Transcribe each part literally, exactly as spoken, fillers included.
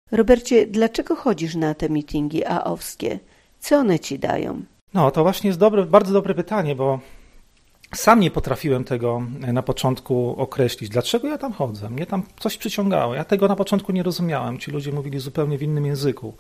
Robercie, dlaczego chodzisz na te mityngi A O-wskie? Co one ci dają? No, to właśnie jest dobre, bardzo dobre pytanie, bo sam nie potrafiłem tego na początku określić. Dlaczego ja tam chodzę? Mnie tam coś przyciągało. Ja tego na początku nie rozumiałem. Ci ludzie mówili zupełnie w innym języku.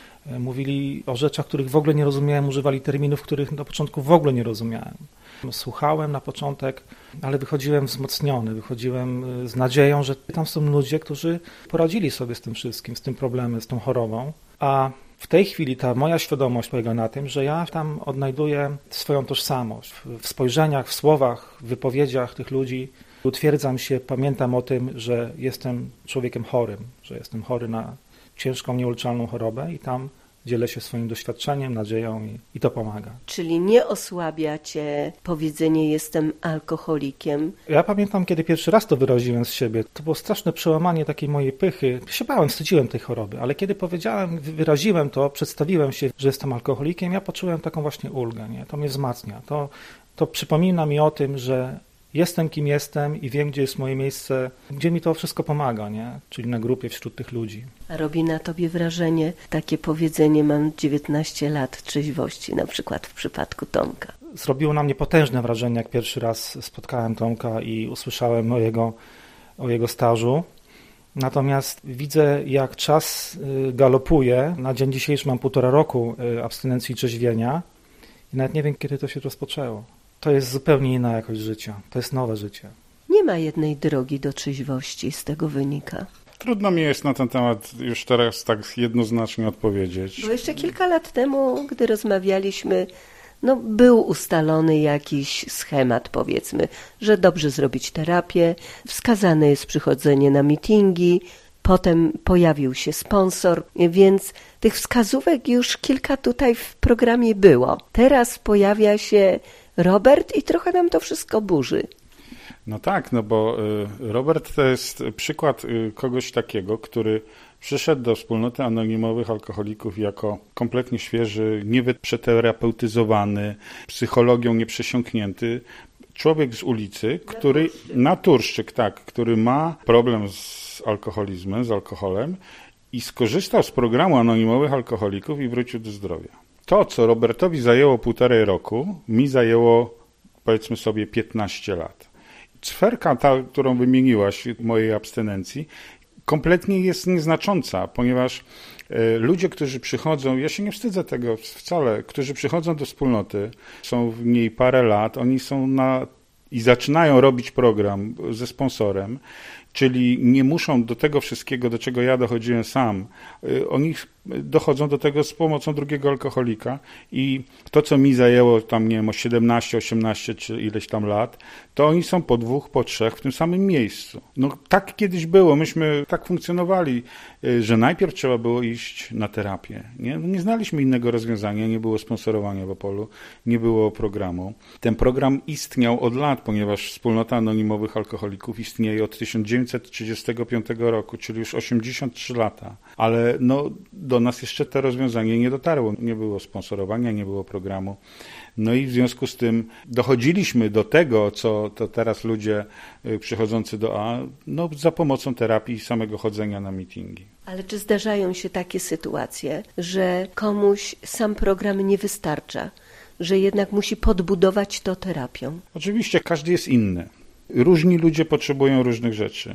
Mówili o rzeczach, których w ogóle nie rozumiałem, używali terminów, których na początku w ogóle nie rozumiałem. Słuchałem na początek, ale wychodziłem wzmocniony, wychodziłem z nadzieją, że tam są ludzie, którzy poradzili sobie z tym wszystkim, z tym problemem, z tą chorobą. A w tej chwili ta moja świadomość polega na tym, że ja tam odnajduję swoją tożsamość. W spojrzeniach, w słowach, w wypowiedziach tych ludzi utwierdzam się, pamiętam o tym, że jestem człowiekiem chorym, że jestem chory na ciężką, nieuleczalną chorobę i tam dzielę się swoim doświadczeniem, nadzieją i, i to pomaga. Czyli nie osłabia cię powiedzenie jestem alkoholikiem? Ja pamiętam, kiedy pierwszy raz to wyraziłem z siebie, to było straszne przełamanie takiej mojej pychy. Ja się bałem, wstydziłem tej choroby, ale kiedy powiedziałem, wyraziłem to, przedstawiłem się, że jestem alkoholikiem, ja poczułem taką właśnie ulgę, nie? To mnie wzmacnia. To, to przypomina mi o tym, że jestem kim jestem i wiem, gdzie jest moje miejsce, gdzie mi to wszystko pomaga, nie? Czyli na grupie wśród tych ludzi. A robi na tobie wrażenie takie powiedzenie mam dziewiętnaście lat trzeźwości, na przykład w przypadku Tomka? Zrobiło na mnie potężne wrażenie, jak pierwszy raz spotkałem Tomka i usłyszałem o jego, o jego stażu. Natomiast widzę, jak czas galopuje. Na dzień dzisiejszy mam półtora roku abstynencji i trzeźwienia i nawet nie wiem, kiedy to się rozpoczęło. To jest zupełnie inna jakość życia. To jest nowe życie. Nie ma jednej drogi do trzeźwości, z tego wynika. Trudno mi jest na ten temat już teraz tak jednoznacznie odpowiedzieć. Bo jeszcze kilka lat temu, gdy rozmawialiśmy, no był ustalony jakiś schemat, powiedzmy, że dobrze zrobić terapię, wskazane jest przychodzenie na mityngi, potem pojawił się sponsor, więc tych wskazówek już kilka tutaj w programie było. Teraz pojawia się Robert i trochę nam to wszystko burzy. No tak, no bo Robert to jest przykład kogoś takiego, który przyszedł do wspólnoty anonimowych alkoholików jako kompletnie świeży, nieprzeterapeutyzowany, psychologią nieprzesiąknięty człowiek z ulicy, który, naturszczyk, tak, który ma problem z alkoholizmem, z alkoholem i skorzystał z programu anonimowych alkoholików i wrócił do zdrowia. To, co Robertowi zajęło półtorej roku, mi zajęło, powiedzmy sobie, piętnaście lat. Sferka ta, którą wymieniłaś mojej abstynencji, kompletnie jest nieznacząca, ponieważ ludzie, którzy przychodzą, ja się nie wstydzę tego wcale, którzy przychodzą do wspólnoty, są w niej parę lat, oni są na i zaczynają robić program ze sponsorem, czyli nie muszą do tego wszystkiego, do czego ja dochodziłem sam. Oni dochodzą do tego z pomocą drugiego alkoholika i to, co mi zajęło tam, nie wiem, o siedemnaście, osiemnaście czy ileś tam lat, to oni są po dwóch, po trzech w tym samym miejscu. No tak kiedyś było, myśmy tak funkcjonowali, że najpierw trzeba było iść na terapię. Nie, nie znaliśmy innego rozwiązania, nie było sponsorowania w Opolu, nie było programu. Ten program istniał od lat, ponieważ Wspólnota Anonimowych Alkoholików istnieje od tysiąc dziewięćset trzydziestego piątego roku, czyli już osiemdziesiąt trzy lata, ale no do nas jeszcze to rozwiązanie nie dotarło. Nie było sponsorowania, nie było programu. No i w związku z tym dochodziliśmy do tego, co to teraz ludzie przychodzący do A, no za pomocą terapii i samego chodzenia na mityngi. Ale czy zdarzają się takie sytuacje, że komuś sam program nie wystarcza, że jednak musi podbudować to terapią? Oczywiście, każdy jest inny. Różni ludzie potrzebują różnych rzeczy.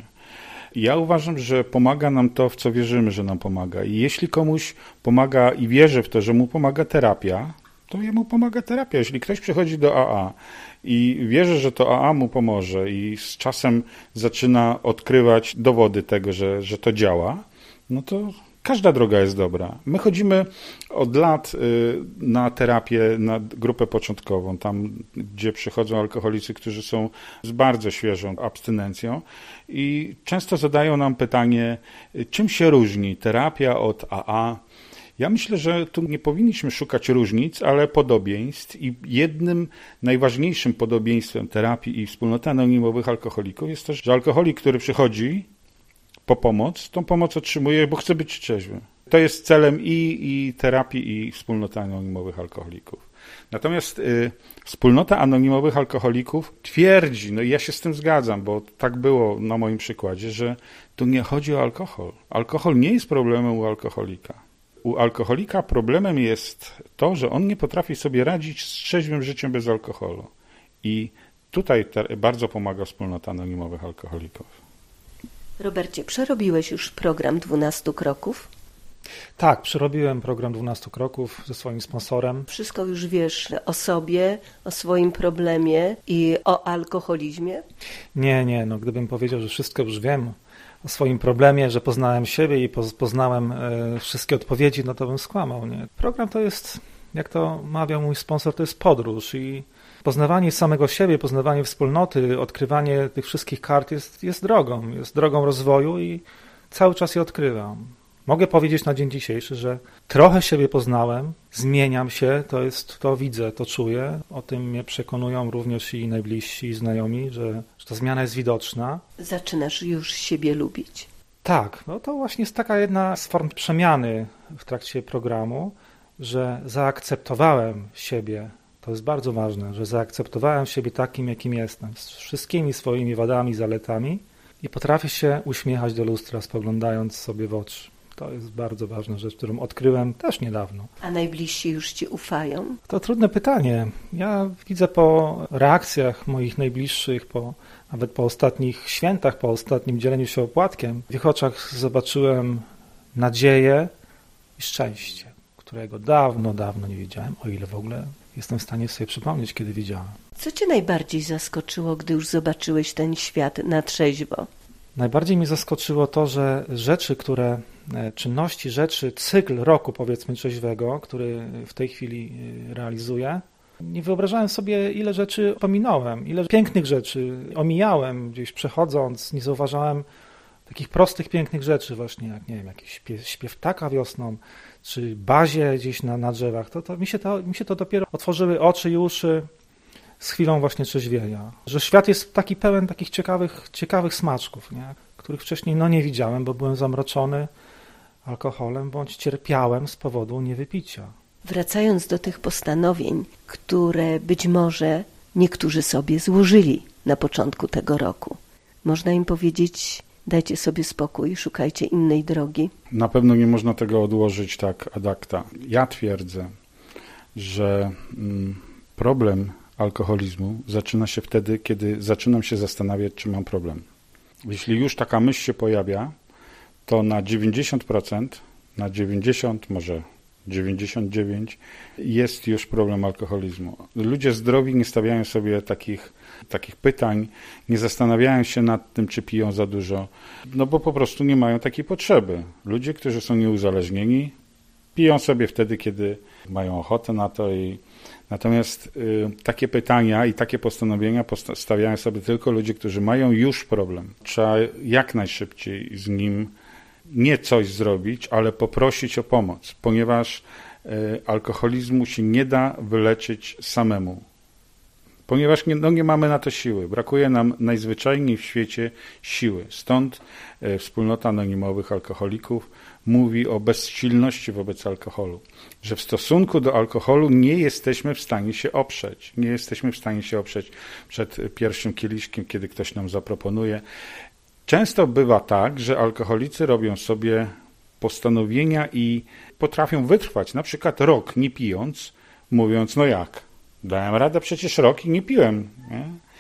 Ja uważam, że pomaga nam to, w co wierzymy, że nam pomaga. I jeśli komuś pomaga i wierzę w to, że mu pomaga terapia, to jemu pomaga terapia. Jeśli ktoś przychodzi do A A i wierzy, że to A A mu pomoże i z czasem zaczyna odkrywać dowody tego, że, że to działa, no to każda droga jest dobra. My chodzimy od lat na terapię, na grupę początkową, tam gdzie przychodzą alkoholicy, którzy są z bardzo świeżą abstynencją i często zadają nam pytanie, czym się różni terapia od A A. Ja myślę, że tu nie powinniśmy szukać różnic, ale podobieństw i jednym najważniejszym podobieństwem terapii i wspólnoty anonimowych alkoholików jest to, że alkoholik, który przychodzi po pomoc, tą pomoc otrzymuje, bo chce być trzeźwy. To jest celem i, i terapii, i wspólnoty anonimowych alkoholików. Natomiast y, wspólnota anonimowych alkoholików twierdzi, no i ja się z tym zgadzam, bo tak było na moim przykładzie, że tu nie chodzi o alkohol. Alkohol nie jest problemem u alkoholika. U alkoholika problemem jest to, że on nie potrafi sobie radzić z trzeźwym życiem bez alkoholu. I tutaj te, bardzo pomaga wspólnota anonimowych alkoholików. Robercie, przerobiłeś już program dwunastu kroków? Tak, przerobiłem program dwunastu kroków ze swoim sponsorem. Wszystko już wiesz o sobie, o swoim problemie i o alkoholizmie? Nie, nie, no gdybym powiedział, że wszystko już wiem o swoim problemie, że poznałem siebie i poznałem e, wszystkie odpowiedzi, no to bym skłamał, nie? Program to jest, jak to mawiał mój sponsor, to jest podróż i poznawanie samego siebie, poznawanie wspólnoty, odkrywanie tych wszystkich kart jest, jest drogą, jest drogą rozwoju i cały czas je odkrywam. Mogę powiedzieć na dzień dzisiejszy, że trochę siebie poznałem, zmieniam się, to jest, to widzę, to czuję. O tym mnie przekonują również i najbliżsi, i znajomi, że, że ta zmiana jest widoczna. Zaczynasz już siebie lubić. Tak, no to właśnie jest taka jedna z form przemiany w trakcie programu, że zaakceptowałem siebie. To jest bardzo ważne, że zaakceptowałem siebie takim, jakim jestem, z wszystkimi swoimi wadami, zaletami i potrafię się uśmiechać do lustra, spoglądając sobie w oczy. To jest bardzo ważna rzecz, którą odkryłem też niedawno. A najbliżsi już ci ufają? To trudne pytanie. Ja widzę po reakcjach moich najbliższych, po, nawet po ostatnich świętach, po ostatnim dzieleniu się opłatkiem, w ich oczach zobaczyłem nadzieję i szczęście, którego dawno, dawno nie widziałem, o ile w ogóle jestem w stanie sobie przypomnieć, kiedy widziałem. Co cię najbardziej zaskoczyło, gdy już zobaczyłeś ten świat na trzeźwo? Najbardziej mnie zaskoczyło to, że rzeczy, które, czynności, rzeczy, cykl roku, powiedzmy, trzeźwego, który w tej chwili realizuję, nie wyobrażałem sobie, ile rzeczy pominąłem, ile pięknych rzeczy omijałem gdzieś przechodząc, nie zauważałem takich prostych, pięknych rzeczy właśnie, jak nie wiem, jakiś śpiew, śpiew ptaka wiosną, czy bazie gdzieś na, na drzewach. To, to, mi się to mi się to dopiero otworzyły oczy i uszy z chwilą właśnie trzeźwienia. Że świat jest taki pełen takich ciekawych, ciekawych smaczków, nie? Których wcześniej no, nie widziałem, bo byłem zamroczony alkoholem, bądź cierpiałem z powodu niewypicia. Wracając do tych postanowień, które być może niektórzy sobie złożyli na początku tego roku, można im powiedzieć: dajcie sobie spokój, szukajcie innej drogi. Na pewno nie można tego odłożyć tak ad acta. Ja twierdzę, że problem alkoholizmu zaczyna się wtedy, kiedy zaczynam się zastanawiać, czy mam problem. Jeśli już taka myśl się pojawia, to na dziewięćdziesiąt procent, na dziewięćdziesiąt, może dziewięćdziesiąt dziewięć jest już problem alkoholizmu. Ludzie zdrowi nie stawiają sobie takich, takich pytań, nie zastanawiają się nad tym, czy piją za dużo, no bo po prostu nie mają takiej potrzeby. Ludzie, którzy są nieuzależnieni, piją sobie wtedy, kiedy mają ochotę na to. I natomiast y, takie pytania i takie postanowienia stawiają sobie tylko ludzie, którzy mają już problem. Trzeba jak najszybciej z nim nie coś zrobić, ale poprosić o pomoc, ponieważ y, alkoholizmu się nie da wyleczyć samemu. Ponieważ nie, no nie mamy na to siły. Brakuje nam najzwyczajniej w świecie siły. Stąd y, wspólnota anonimowych alkoholików mówi o bezsilności wobec alkoholu, że w stosunku do alkoholu nie jesteśmy w stanie się oprzeć. Nie jesteśmy w stanie się oprzeć przed pierwszym kieliszkiem, kiedy ktoś nam zaproponuje. Często bywa tak, że alkoholicy robią sobie postanowienia i potrafią wytrwać na przykład rok nie pijąc, mówiąc: no jak, dałem radę przecież rok i nie piłem. Nie?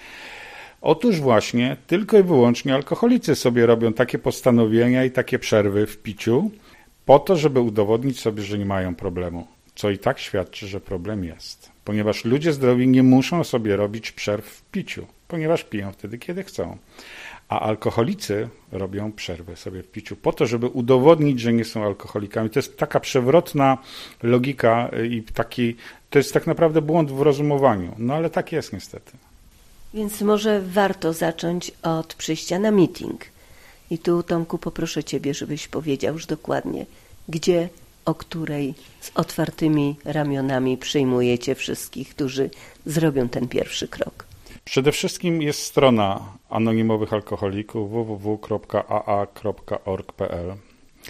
Otóż właśnie tylko i wyłącznie alkoholicy sobie robią takie postanowienia i takie przerwy w piciu po to, żeby udowodnić sobie, że nie mają problemu, co i tak świadczy, że problem jest. Ponieważ ludzie zdrowi nie muszą sobie robić przerw w piciu, ponieważ piją wtedy, kiedy chcą. A alkoholicy robią przerwę sobie w piciu po to, żeby udowodnić, że nie są alkoholikami. To jest taka przewrotna logika i taki, to jest tak naprawdę błąd w rozumowaniu. No ale tak jest niestety. Więc może warto zacząć od przyjścia na meeting. I tu, Tomku, poproszę Ciebie, żebyś powiedział już dokładnie, gdzie, o której z otwartymi ramionami przyjmujecie wszystkich, którzy zrobią ten pierwszy krok. Przede wszystkim jest strona anonimowych alkoholików w w w kropka a a kropka org kropka p l.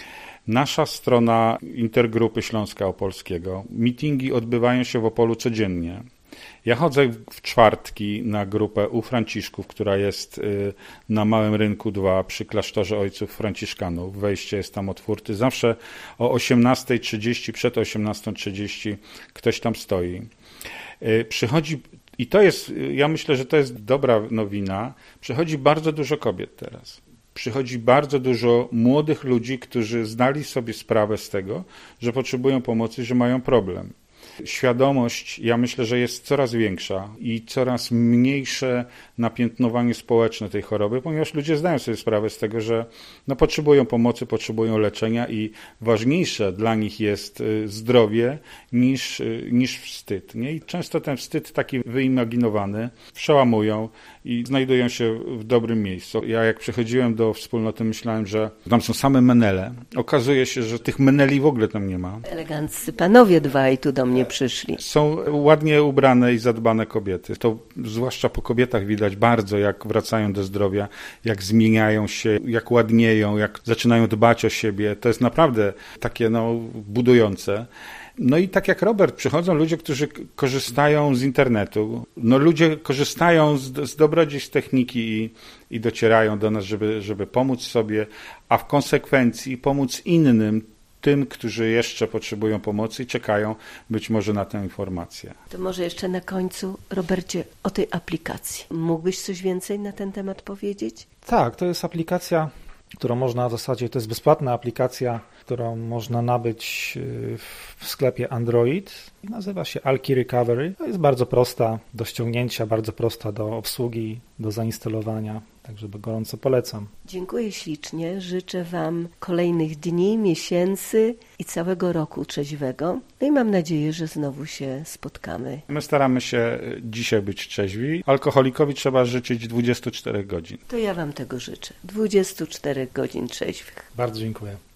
Nasza strona Intergrupy Śląska Opolskiego. Mitingi odbywają się w Opolu codziennie. Ja chodzę w czwartki na grupę u Franciszków, która jest na Małym Rynku dwa przy klasztorze ojców franciszkanów. Wejście jest tam otwarte. Zawsze o osiemnasta trzydzieści, przed osiemnasta trzydzieści ktoś tam stoi. Przychodzi, i to jest, ja myślę, że to jest dobra nowina, przychodzi bardzo dużo kobiet teraz. Przychodzi bardzo dużo młodych ludzi, którzy zdali sobie sprawę z tego, że potrzebują pomocy, że mają problem. Świadomość, ja myślę, że jest coraz większa i coraz mniejsze napiętnowanie społeczne tej choroby, ponieważ ludzie zdają sobie sprawę z tego, że no, potrzebują pomocy, potrzebują leczenia i ważniejsze dla nich jest zdrowie niż, niż wstyd. Nie? I często ten wstyd taki wyimaginowany przełamują i znajdują się w dobrym miejscu. Ja jak przychodziłem do wspólnoty, myślałem, że tam są same menele. Okazuje się, że tych meneli w ogóle tam nie ma. Eleganccy panowie dwaj tu do mnie przyszli. Są ładnie ubrane i zadbane kobiety. To zwłaszcza po kobietach widać bardzo, jak wracają do zdrowia, jak zmieniają się, jak ładnieją, jak zaczynają dbać o siebie. To jest naprawdę takie no, budujące. No i tak jak Robert, przychodzą ludzie, którzy korzystają z internetu. No ludzie korzystają z, z dobrodziejstw techniki i, i docierają do nas, żeby, żeby pomóc sobie, a w konsekwencji pomóc innym, tym, którzy jeszcze potrzebują pomocy i czekają być może na tę informację. To może jeszcze na końcu, Robercie, o tej aplikacji. Mógłbyś coś więcej na ten temat powiedzieć? Tak, to jest aplikacja, którą można w zasadzie, to jest bezpłatna aplikacja, którą można nabyć w sklepie Android. Nazywa się Alki Recovery. To jest bardzo prosta do ściągnięcia, bardzo prosta do obsługi, do zainstalowania. Także gorąco polecam. Dziękuję ślicznie. Życzę Wam kolejnych dni, miesięcy i całego roku trzeźwego. No i mam nadzieję, że znowu się spotkamy. My staramy się dzisiaj być trzeźwi. Alkoholikowi trzeba życzyć dwadzieścia cztery godzin. To ja Wam tego życzę. dwadzieścia cztery godzin trzeźwych. Bardzo dziękuję.